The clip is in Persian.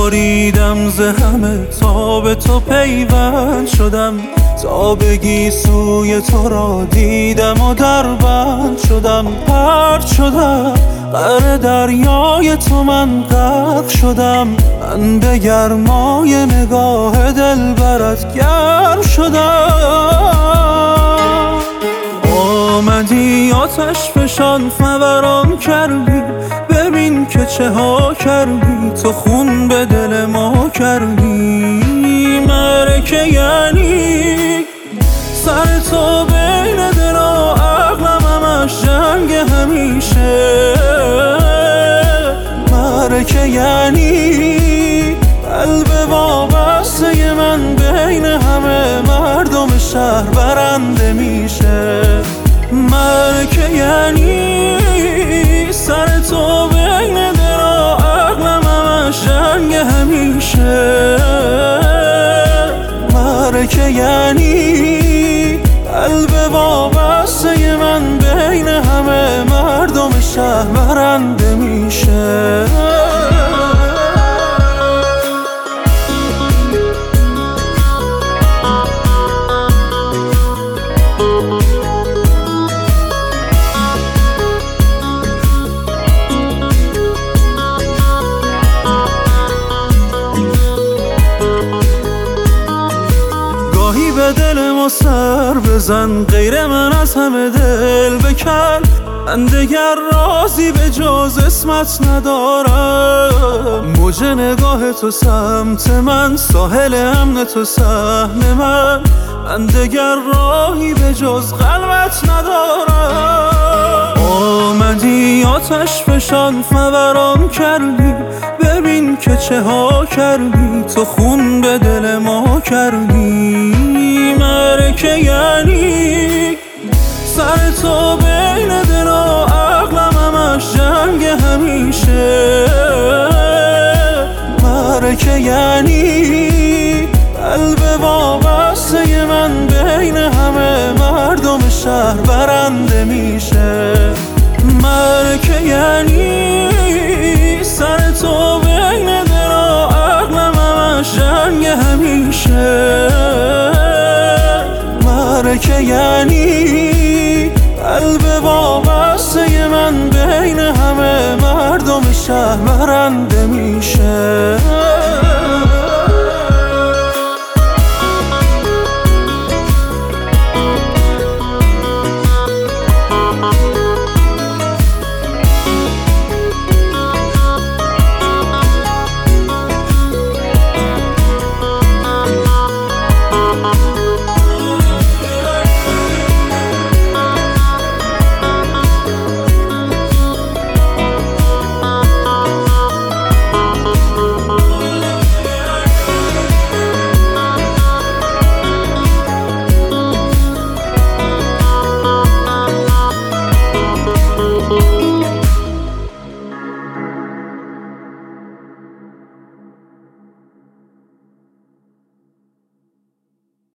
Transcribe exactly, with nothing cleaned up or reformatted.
بریدم ز همه تا به تو پیوند شدم، تا بگی سوی تو را دیدم و دربند شدم. پرت شدم غرق دریای تو من غرق شدم، من به گرمای نگاه دلبرت گرم شدم. آمدی آتش فشان فوران کردی، ببین که چه ها کردی، تو خون به دل ما کردی. مرکه یعنی سر تو بین دل و عقلم همش جنگ همیشه. مرکه یعنی قلب وابسته من بین همه مردم شهر برنده میشه. مرکه یعنی سر تو بین دل و عقلم همش جنگ همیشه. مرکه یعنی قلب وابسته من بین همه مردم شهر برنده میشه. به دل ما سر بزن، غیر من از همه دل بکن. من دگر رازی به جز اسمت ندارم. موج نگاه تو سمت من، ساحل امن تو سهم من. من دگر راهی به جز قلبت ندارم. آمدی آتش فشان فوران کردی، ببین که چه ها کردی، تو خون به دل ما کردی. مرکه یعنی سر تو بین دل و عقلم همش جنگ همیشه. مرکه یعنی قلب وابسته من بین همه مردم شهر برنده میشه. مرکه یعنی سر تو بین دل و عقلم همش جنگ همیشه. مرکه یعنی قلب وابسته من بین همه مردم شهر برنده میشه.